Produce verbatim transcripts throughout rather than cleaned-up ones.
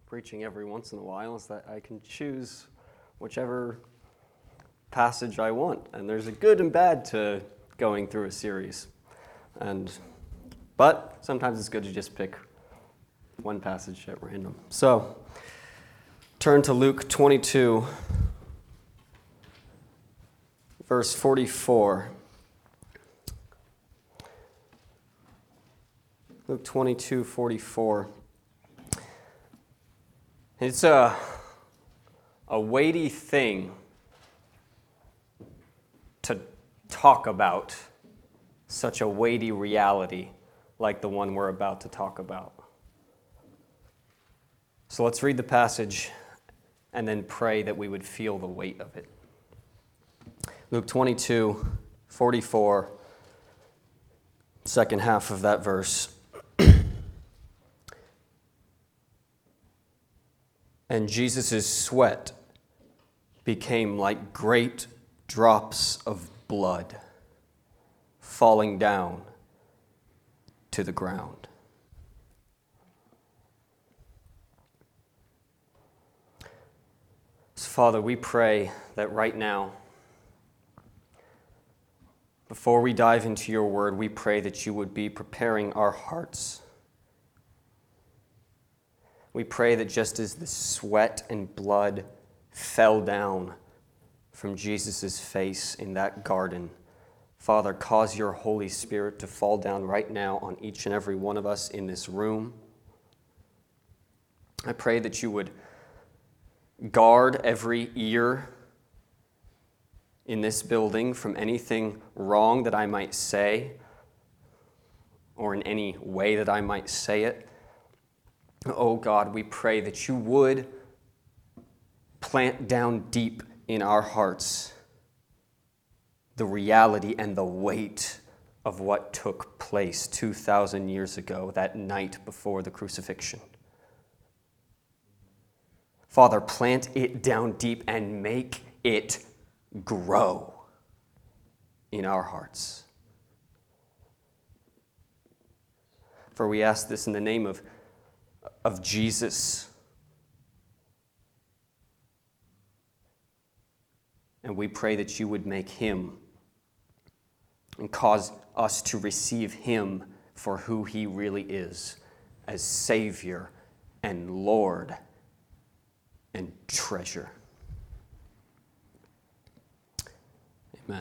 preaching every once in a while is that I can choose whichever passage I want. And there's a good and bad to going through a series. And but sometimes it's good to just pick one passage at random. So turn to Luke twenty-two, verse forty-four. Luke twenty-two, forty-four. It's a, a weighty thing to talk about such a weighty reality like the one we're about to talk about. So let's read the passage and then pray that we would feel the weight of it. Luke twenty-two, forty-four, second half of that verse. And Jesus' sweat became like great drops of blood falling down to the ground. So, Father, we pray that right now, before we dive into your word, we pray that you would be preparing our hearts. We pray that just as the sweat and blood fell down from Jesus' face in that garden, Father, cause your Holy Spirit to fall down right now on each and every one of us in this room. I pray that you would guard every ear in this building from anything wrong that I might say or in any way that I might say it. Oh God, we pray that you would plant down deep in our hearts the reality and the weight of what took place two thousand years ago, that night before the crucifixion. Father, plant it down deep and make it grow in our hearts. For we ask this in the name of of Jesus. And we pray that you would make him and cause us to receive him for who he really is, as Savior and Lord and treasure. Amen.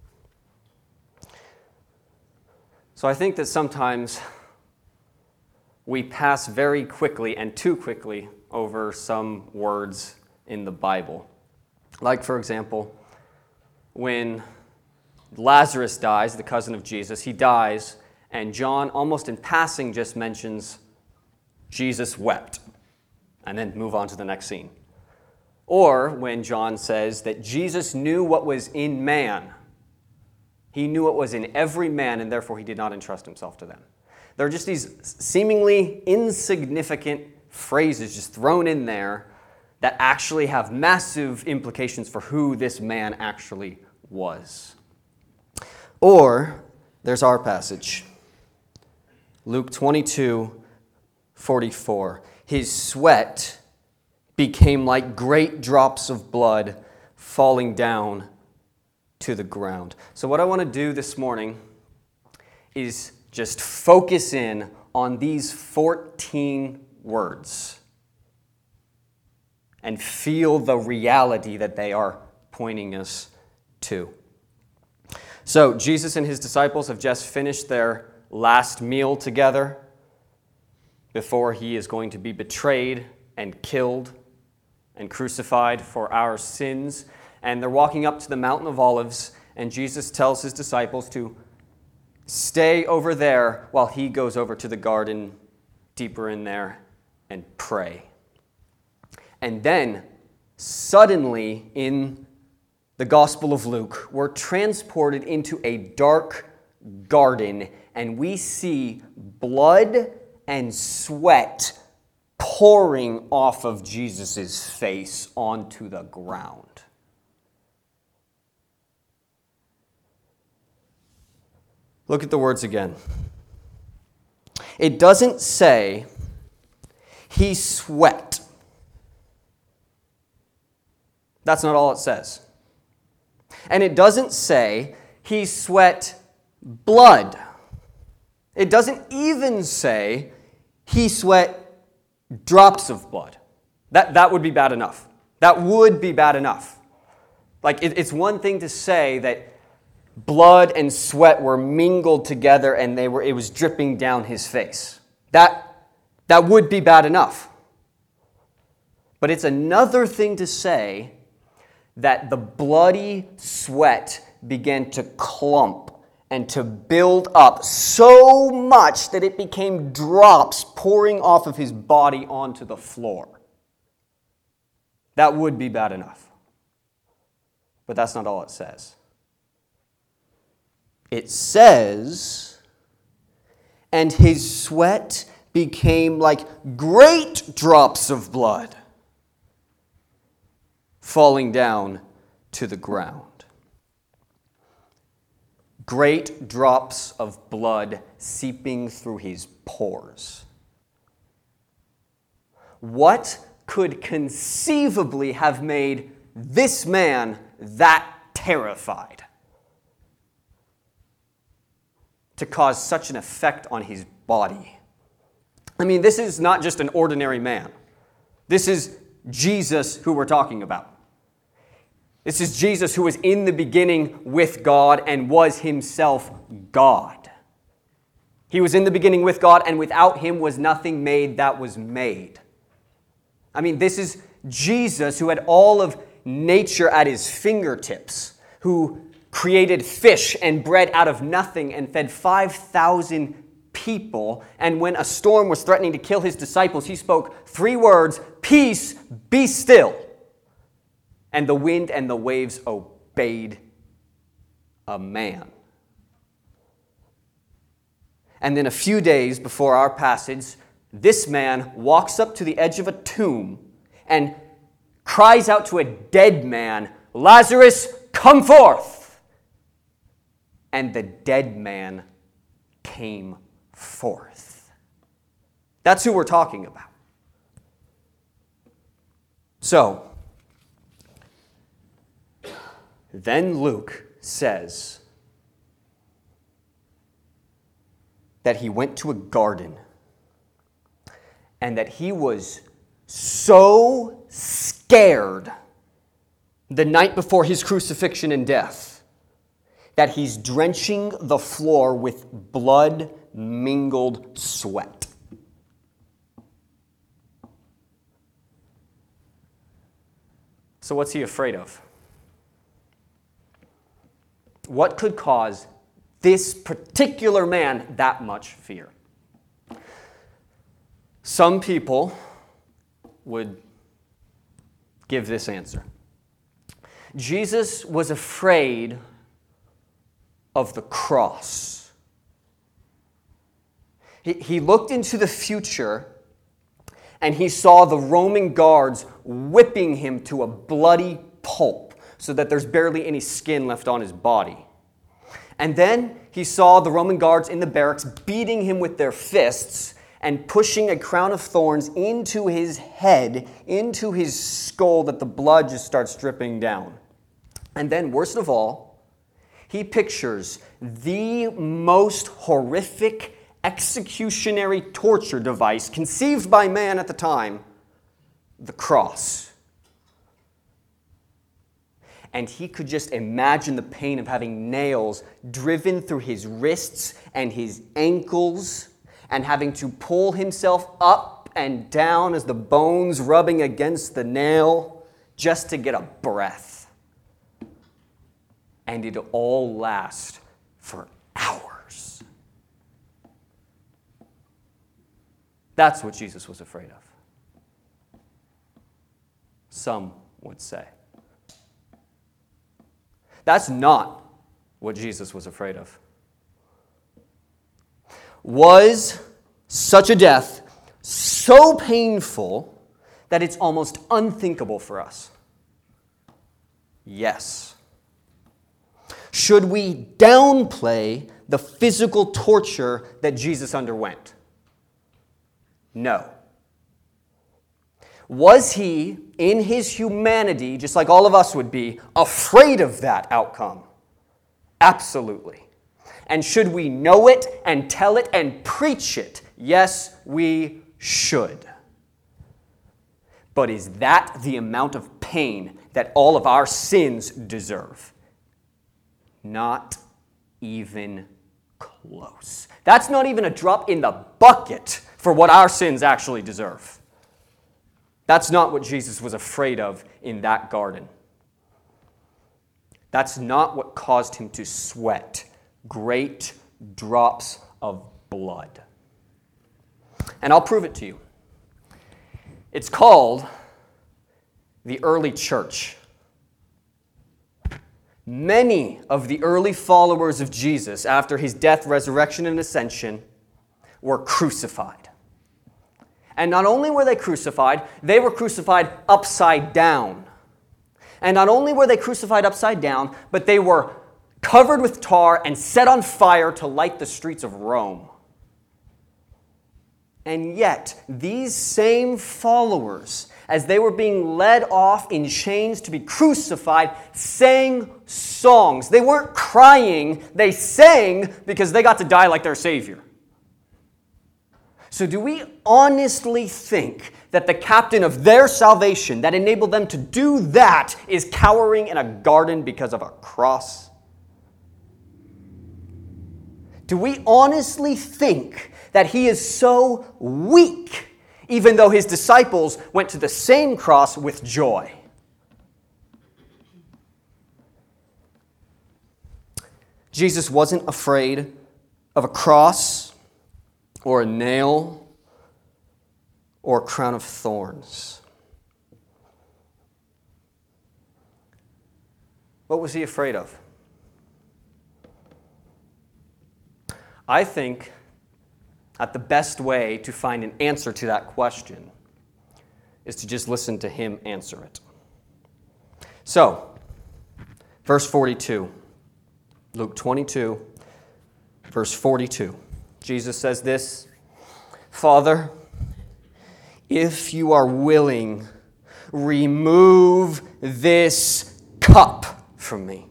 So I think that sometimes we pass very quickly and too quickly over some words in the Bible. Like, for example, when Lazarus dies, the cousin of Jesus, he dies, and John, almost in passing, just mentions Jesus wept, and then move on to the next scene. Or when John says that Jesus knew what was in man. He knew what was in every man, and therefore he did not entrust himself to them. There are just these seemingly insignificant phrases just thrown in there that actually have massive implications for who this man actually was. Or there's our passage, Luke twenty-two, forty-four. His sweat became like great drops of blood falling down to the ground. So what I want to do this morning is just focus in on these fourteen words and feel the reality that they are pointing us to. So, Jesus and his disciples have just finished their last meal together before he is going to be betrayed and killed and crucified for our sins. And they're walking up to the Mountain of Olives, and Jesus tells his disciples to stay over there while he goes over to the garden deeper in there and pray. And then, suddenly, in the Gospel of Luke, we're transported into a dark garden, and we see blood and sweat pouring off of Jesus' face onto the ground. Look at the words again. It doesn't say he sweat That's not all it says. And it doesn't say he sweat blood. It doesn't even say he sweat drops of blood. That, that would be bad enough. That would be bad enough. Like, it, it's one thing to say that blood and sweat were mingled together and they were it was dripping down his face. That, that would be bad enough. But it's another thing to say that the bloody sweat began to clump and to build up so much that it became drops pouring off of his body onto the floor. That would be bad enough. But that's not all it says. It says, and his sweat became like great drops of blood falling down to the ground. Great drops of blood seeping through his pores. What could conceivably have made this man that terrified to cause such an effect on his body? I mean, this is not just an ordinary man. This is Jesus who we're talking about. This is Jesus who was in the beginning with God and was himself God. He was in the beginning with God, and without him was nothing made that was made. I mean, this is Jesus who had all of nature at his fingertips, who created fish and bread out of nothing and fed five thousand people. And when a storm was threatening to kill his disciples, he spoke three words, "Peace, be still." And the wind and the waves obeyed a man. And then a few days before our passage, this man walks up to the edge of a tomb and cries out to a dead man, "Lazarus, come forth!" And the dead man came forth. That's who we're talking about. So, then Luke says that he went to a garden and that he was so scared the night before his crucifixion and death that he's drenching the floor with blood-mingled sweat. So what's he afraid of? What could cause this particular man that much fear? Some people would give this answer. Jesus was afraid of the cross. He, he looked into the future and he saw the Roman guards whipping him to a bloody pulp, so that there's barely any skin left on his body. And then he saw the Roman guards in the barracks beating him with their fists and pushing a crown of thorns into his head, into his skull, that the blood just starts dripping down. And then, worst of all, he pictures the most horrific executionary torture device conceived by man at the time, the cross. And he could just imagine the pain of having nails driven through his wrists and his ankles, and having to pull himself up and down as the bones rubbing against the nail just to get a breath. And it'll all last for hours. That's what Jesus was afraid of. Some would say. That's not what Jesus was afraid of. Was such a death so painful that it's almost unthinkable for us? Yes. Should we downplay the physical torture that Jesus underwent? No. Was he, in his humanity, just like all of us would be, afraid of that outcome? Absolutely. And should we know it and tell it and preach it? Yes, we should. But is that the amount of pain that all of our sins deserve? Not even close. That's not even a drop in the bucket for what our sins actually deserve. That's not what Jesus was afraid of in that garden. That's not what caused him to sweat great drops of blood. And I'll prove it to you. It's called the early church. Many of the early followers of Jesus, after his death, resurrection, and ascension, were crucified. And not only were they crucified, they were crucified upside down. And not only were they crucified upside down, but they were covered with tar and set on fire to light the streets of Rome. And yet, these same followers, as they were being led off in chains to be crucified, sang songs. They weren't crying, they sang because they got to die like their Savior. So do we honestly think that the captain of their salvation that enabled them to do that is cowering in a garden because of a cross? Do we honestly think that he is so weak, even though his disciples went to the same cross with joy? Jesus wasn't afraid of a cross or a nail or a crown of thorns. What was he afraid of? I think that the best way to find an answer to that question is to just listen to him answer it. So, verse forty-two, Luke twenty-two, verse forty-two. Jesus says this, "Father, if you are willing, remove this cup from me.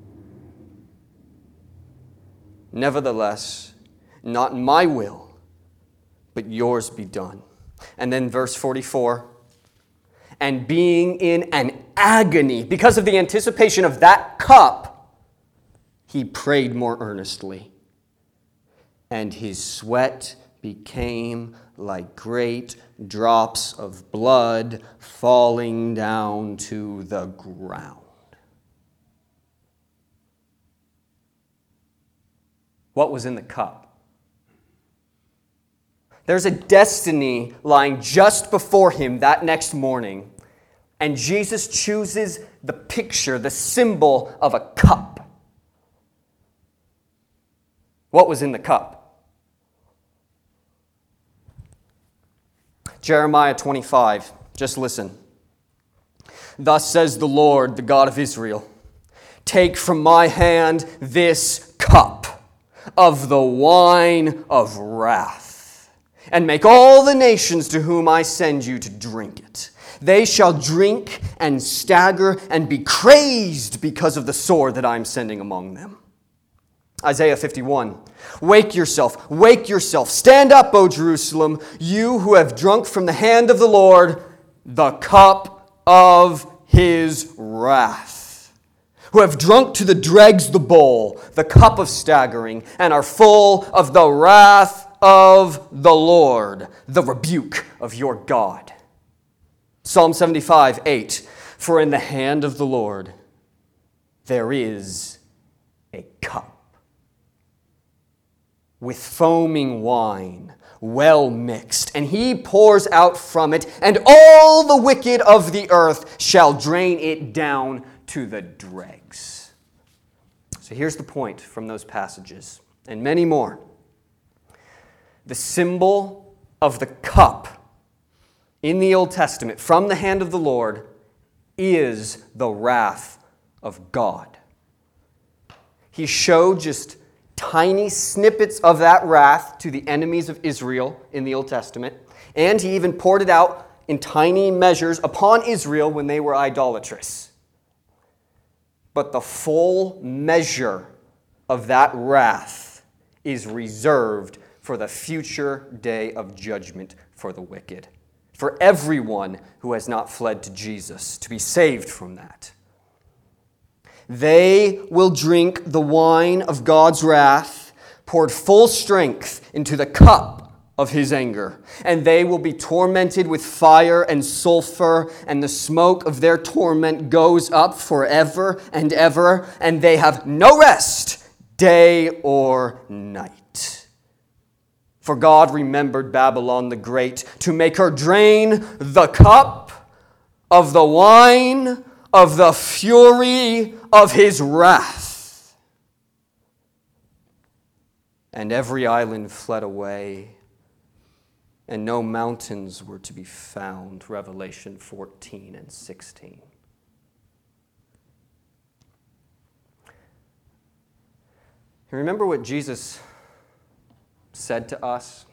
Nevertheless, not my will, but yours be done." And then verse forty-four, "And being in an agony because of the anticipation of that cup, he prayed more earnestly. And his sweat became like great drops of blood falling down to the ground." What was in the cup? There's a destiny lying just before him that next morning, and Jesus chooses the picture, the symbol of a cup. What was in the cup? Jeremiah twenty-five, just listen. "Thus says the Lord, the God of Israel, take from my hand this cup of the wine of wrath, and make all the nations to whom I send you to drink it. They shall drink and stagger and be crazed because of the sword that I am sending among them." Isaiah fifty-one, "Wake yourself, wake yourself, stand up, O Jerusalem, you who have drunk from the hand of the Lord the cup of his wrath, who have drunk to the dregs the bowl, the cup of staggering, and are full of the wrath of the Lord, the rebuke of your God." Psalm seventy-five, eight, "For in the hand of the Lord there is a cup, with foaming wine, well mixed, and he pours out from it, and all the wicked of the earth shall drain it down to the dregs." So here's the point from those passages, and many more. The symbol of the cup in the Old Testament from the hand of the Lord is the wrath of God. He showed just tiny snippets of that wrath to the enemies of Israel in the Old Testament, and he even poured it out in tiny measures upon Israel when they were idolatrous. But the full measure of that wrath is reserved for the future day of judgment for the wicked, for everyone who has not fled to Jesus to be saved from that. They will drink the wine of God's wrath, poured full strength into the cup of his anger, and they will be tormented with fire and sulfur, and the smoke of their torment goes up forever and ever, and they have no rest, day or night. For God remembered Babylon the Great to make her drain the cup of the wine of the fury of his wrath. And every island fled away, and no mountains were to be found. Revelation fourteen and sixteen. You remember what Jesus said to us?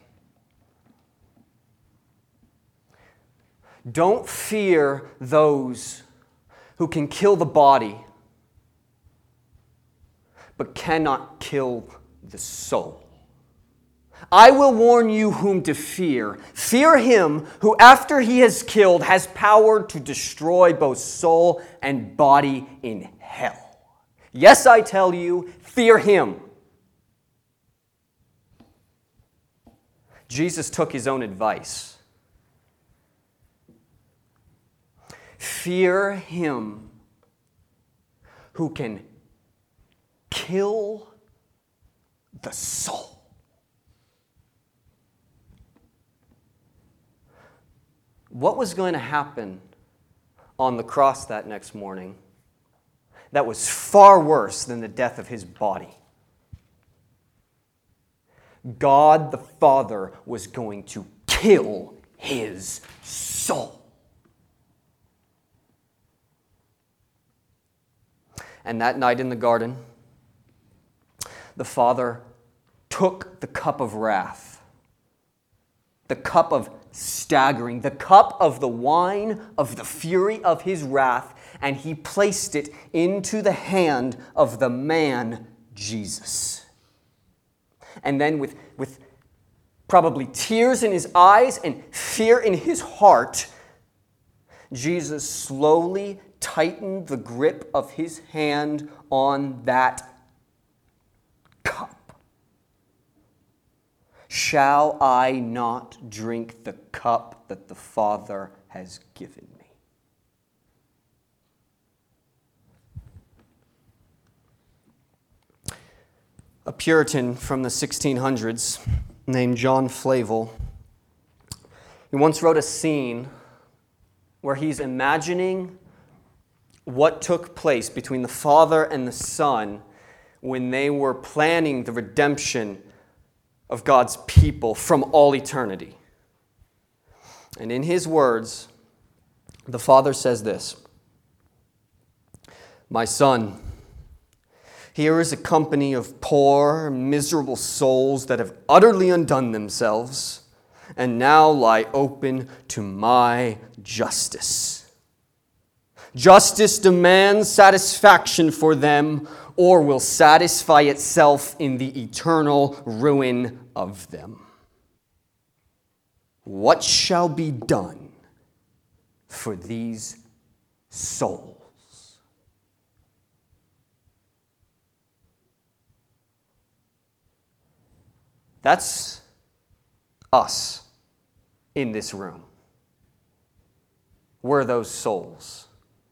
Don't fear those who can kill the body, but cannot kill the soul. I will warn you whom to fear. Fear him who, after he has killed, has power to destroy both soul and body in hell. Yes, I tell you, fear him. Jesus took his own advice. Fear him who can kill the soul. What was going to happen on the cross that next morning that was far worse than the death of his body? God the Father was going to kill his soul. And that night in the garden, the Father took the cup of wrath, the cup of staggering, the cup of the wine of the fury of his wrath, and he placed it into the hand of the man, Jesus. And then with, with probably tears in his eyes and fear in his heart, Jesus slowly tightened the grip of his hand on that cup. Shall I not drink the cup that the Father has given me? A Puritan from the sixteen hundreds named John Flavel, he once wrote a scene where he's imagining what took place between the Father and the Son when they were planning the redemption of God's people from all eternity. And in his words, the Father says this: "My son, here is a company of poor, miserable souls that have utterly undone themselves and now lie open to my justice. Justice demands satisfaction for them, or will satisfy itself in the eternal ruin of them. What shall be done for these souls?" That's us in this room. We're those souls.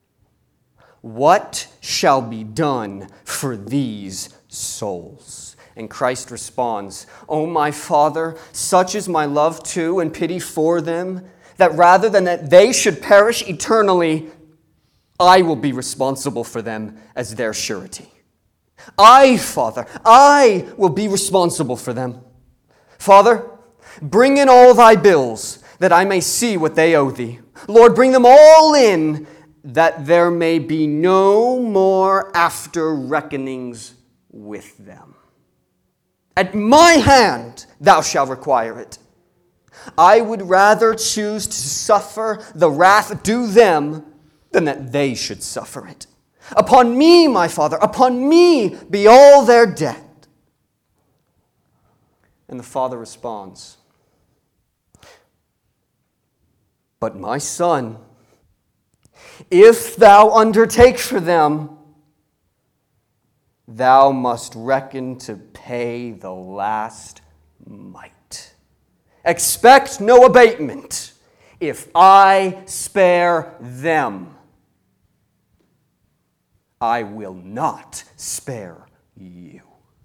What shall be done for these souls? And Christ responds, "O my Father, such is my love to and pity for them, that rather than that they should perish eternally, I will be responsible for them as their surety. I, Father, I will be responsible for them. Father, bring in all thy bills, that I may see what they owe thee. Lord, bring them all in, that there may be no more after reckonings with them. At my hand thou shalt require it. I would rather choose to suffer the wrath due them than that they should suffer it. Upon me, my Father, upon me be all their debt. And the Father responds, but my Son, if thou undertake for them, thou must reckon to pay the last mite. Expect no abatement if I spare them. I will not spare you.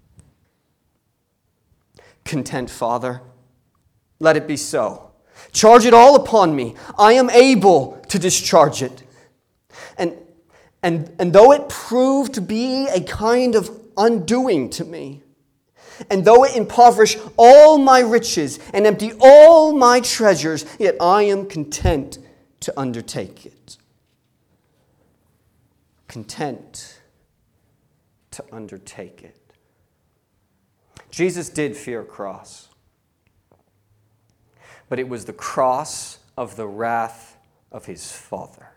Content, Father, let it be so. Charge it all upon me. I am able to discharge it. And, and, and though it prove to be a kind of undoing to me, and though it impoverish all my riches and empty all my treasures, yet I am content to undertake it. Content to undertake it. Jesus did fear a cross, but it was the cross of the wrath of his Father.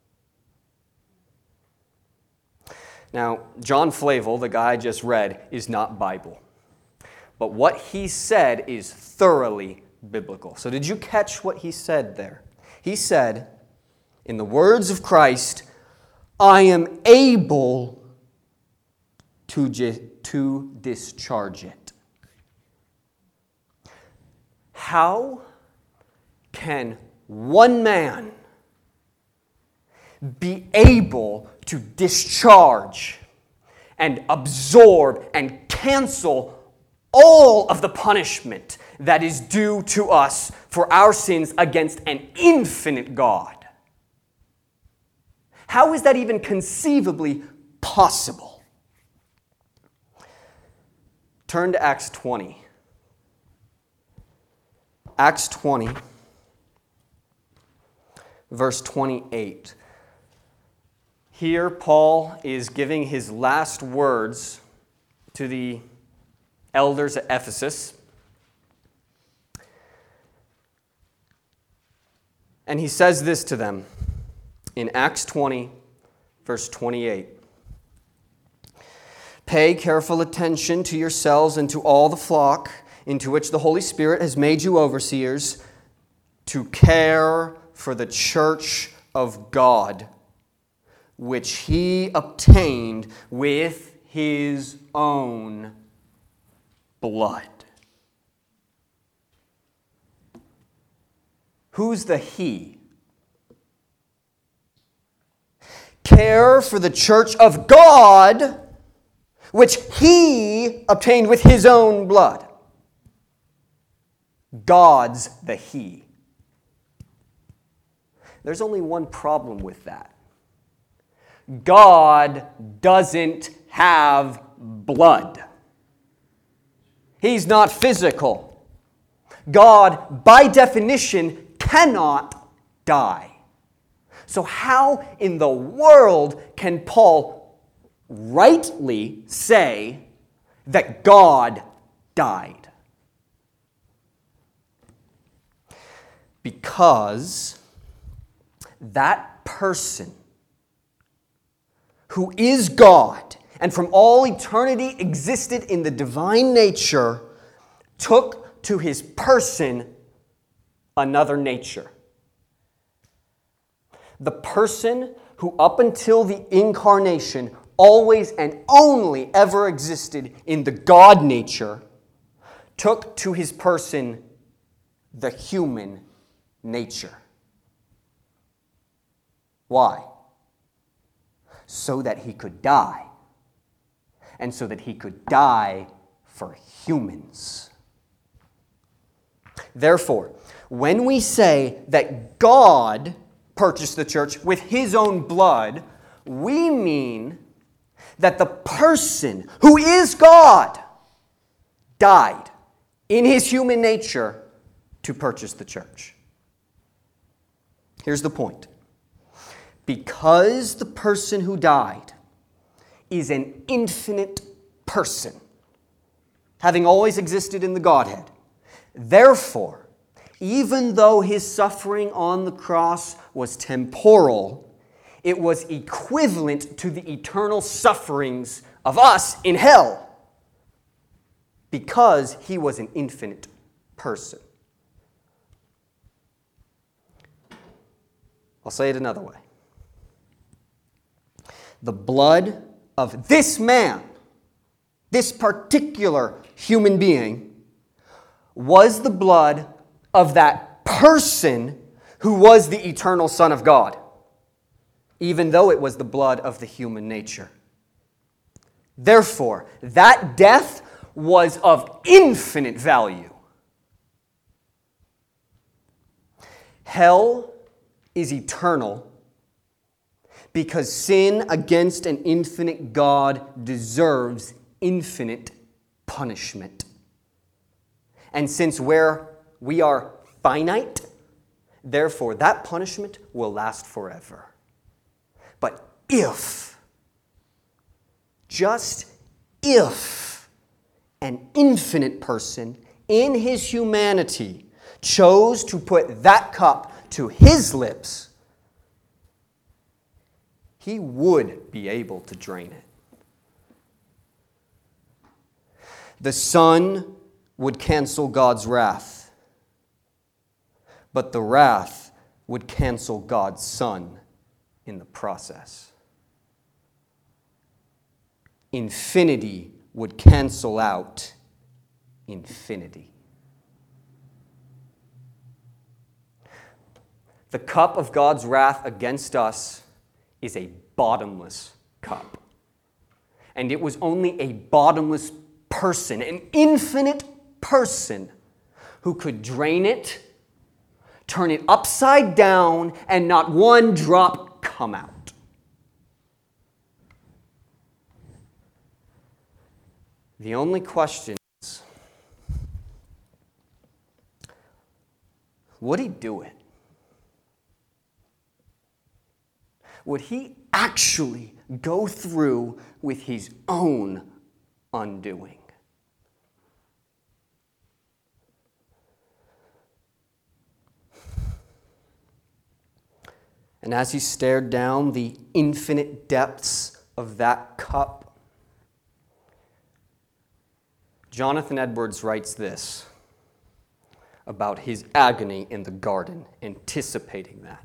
Now, John Flavel, the guy I just read, is not Bible. But what he said is thoroughly biblical. So did you catch what he said there? He said, in the words of Christ, I am able to, to discharge it. How can one man be able to discharge and absorb and cancel all of the punishment that is due to us for our sins against an infinite God? How is that even conceivably possible? Turn to Acts twenty. Acts twenty, verse twenty-eight. Here, Paul is giving his last words to the elders at Ephesus. And he says this to them in Acts twenty, verse twenty-eight. Pay careful attention to yourselves and to all the flock into which the Holy Spirit has made you overseers, to care for the church of God, which he obtained with his own blood. Who's the he? Care for the church of God, which he obtained with his own blood. God's the he. There's only one problem with that. God doesn't have blood. He's not physical. God, by definition, cannot die. So how in the world can Paul rightly say that God died? Because that person who is God and from all eternity existed in the divine nature took to his person another nature. The person who up until the incarnation always and only ever existed in the God nature took to his person the human nature. Why? So that he could die. And so that he could die for humans. Therefore, when we say that God purchased the church with his own blood, we mean that the person who is God died in his human nature to purchase the church. Here's the point. Because the person who died is an infinite person, having always existed in the Godhead, therefore, even though his suffering on the cross was temporal, it was equivalent to the eternal sufferings of us in hell, because he was an infinite person. I'll say it another way. The blood of this man, this particular human being, was the blood of that person who was the eternal Son of God, even though it was the blood of the human nature. Therefore, that death was of infinite value. Hell is eternal because sin against an infinite God deserves infinite punishment. And since we're, we are finite, therefore that punishment will last forever. But if, just if, an infinite person in his humanity chose to put that cup to his lips, he would be able to drain it. The Son would cancel God's wrath, but the wrath would cancel God's Son in the process. Infinity would cancel out infinity. The cup of God's wrath against us is a bottomless cup. And it was only a bottomless person, an infinite person, who could drain it, turn it upside down, and not one drop come out. The only question is, would he do it? Would he actually go through with his own undoing? And as he stared down the infinite depths of that cup, Jonathan Edwards writes this about his agony in the garden, anticipating that.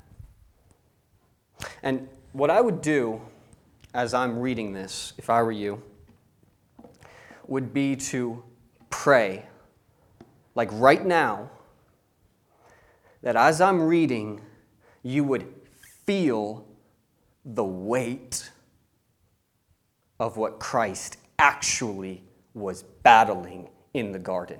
And what I would do as I'm reading this, if I were you, would be to pray, like right now, that as I'm reading, you would feel the weight of what Christ actually was battling in the garden.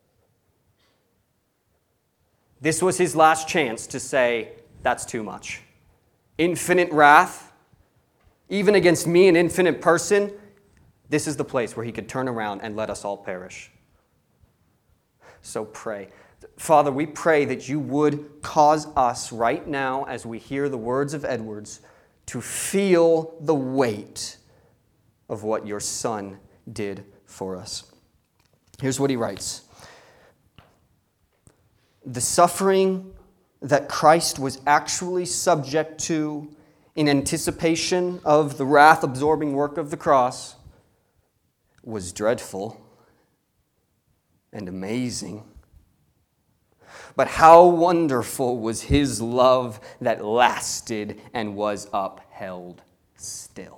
This was his last chance to say, that's too much. Infinite wrath, even against me, an infinite person, this is the place where he could turn around and let us all perish. So pray. Father, we pray that you would cause us right now, as we hear the words of Edwards, to feel the weight of what your Son did for us. Here's what he writes. The suffering that Christ was actually subject to in anticipation of the wrath-absorbing work of the cross was dreadful and amazing. But how wonderful was his love that lasted and was upheld still.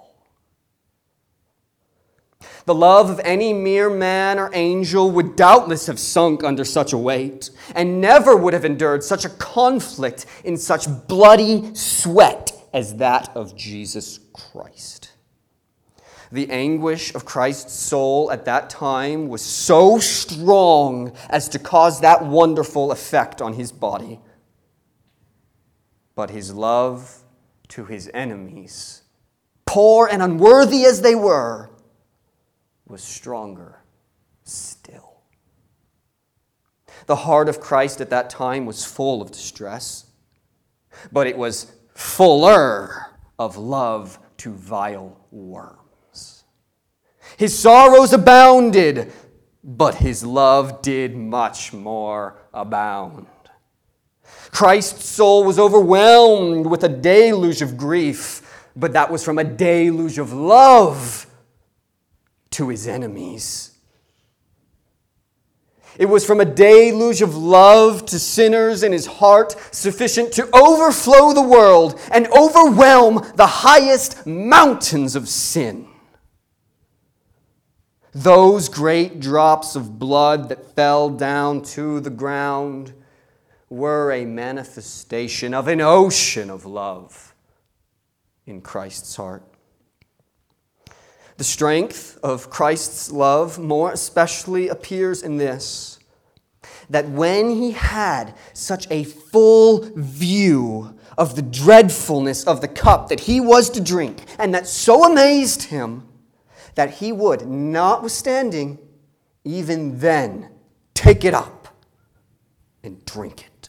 The love of any mere man or angel would doubtless have sunk under such a weight, and never would have endured such a conflict in such bloody sweat as that of Jesus Christ. The anguish of Christ's soul at that time was so strong as to cause that wonderful effect on his body. But his love to his enemies, poor and unworthy as they were, was stronger still. The heart of Christ at that time was full of distress, but it was fuller of love to vile worms. His sorrows abounded, but his love did much more abound. Christ's soul was overwhelmed with a deluge of grief, but that was from a deluge of love to his enemies. It was from a deluge of love to sinners in his heart, sufficient to overflow the world and overwhelm the highest mountains of sin. Those great drops of blood that fell down to the ground were a manifestation of an ocean of love in Christ's heart. The strength of Christ's love more especially appears in this, that when he had such a full view of the dreadfulness of the cup that he was to drink, and that so amazed him that he would, notwithstanding, even then take it up and drink it.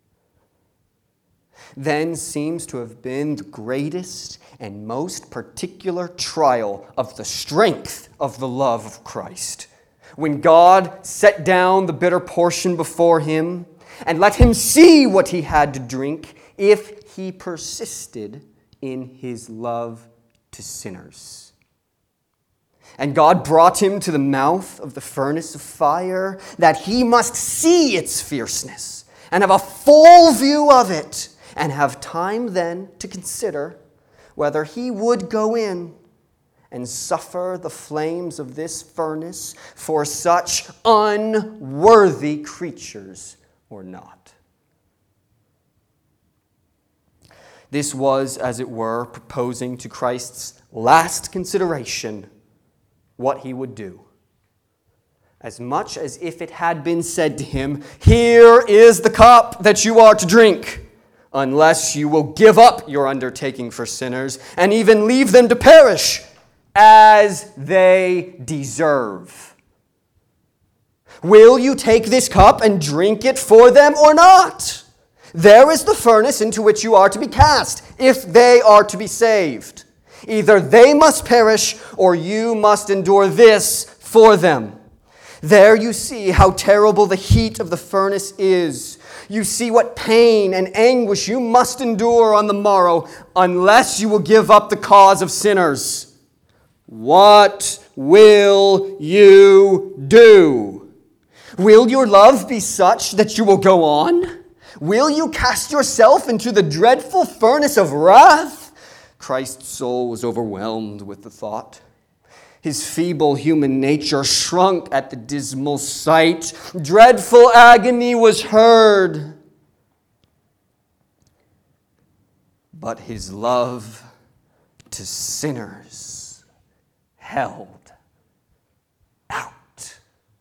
Then seems to have been the greatest and most particular trial of the strength of the love of Christ, when God set down the bitter portion before him and let him see what he had to drink if he persisted in his love to sinners. And God brought him to the mouth of the furnace of fire, that he must see its fierceness and have a full view of it, and have time then to consider whether he would go in and suffer the flames of this furnace for such unworthy creatures or not. This was, as it were, proposing to Christ's last consideration what he would do, as much as if it had been said to him, "Here is the cup that you are to drink, unless you will give up your undertaking for sinners and even leave them to perish as they deserve. Will you take this cup and drink it for them or not? There is the furnace into which you are to be cast, if they are to be saved. Either they must perish, or you must endure this for them." There you see how terrible the heat of the furnace is. You see what pain and anguish you must endure on the morrow, unless you will give up the cause of sinners. What will you do? Will your love be such that you will go on? Will you cast yourself into the dreadful furnace of wrath? Christ's soul was overwhelmed with the thought. His feeble human nature shrunk at the dismal sight. Dreadful agony was heard. But his love to sinners held out.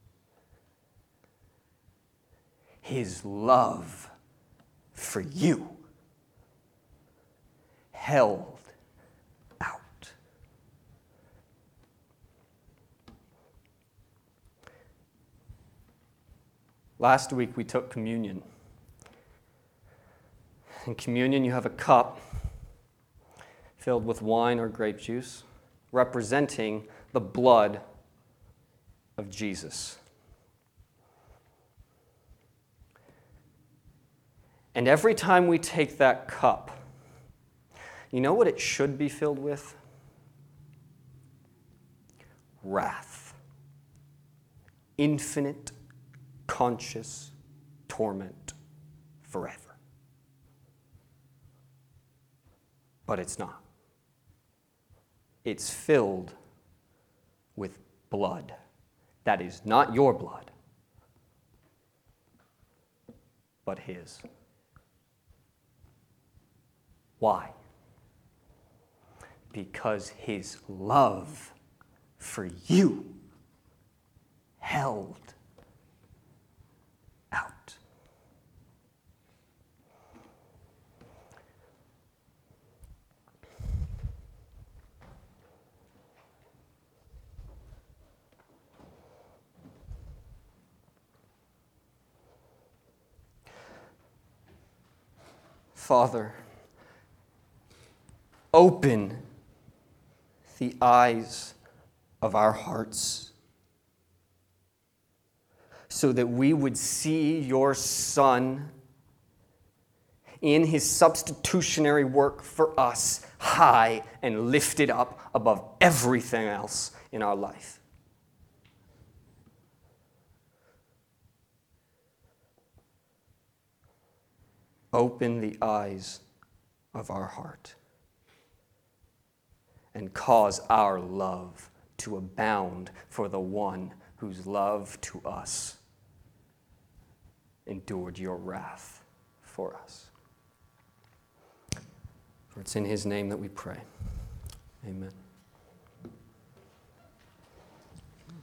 His love for you held out. Last week we took communion. In communion you have a cup filled with wine or grape juice, representing the blood of Jesus. And every time we take that cup, you know what it should be filled with? Wrath. Infinite, conscious torment forever. But it's not. It's filled with blood. That is not your blood, but his. Why? Because his love for you held out. Father, open the eyes of our hearts so that we would see your Son in his substitutionary work for us high and lifted up above everything else in our life. Open the eyes of our heart and cause our love to abound for the one whose love to us endured your wrath for us. For it's in his name that we pray. Amen.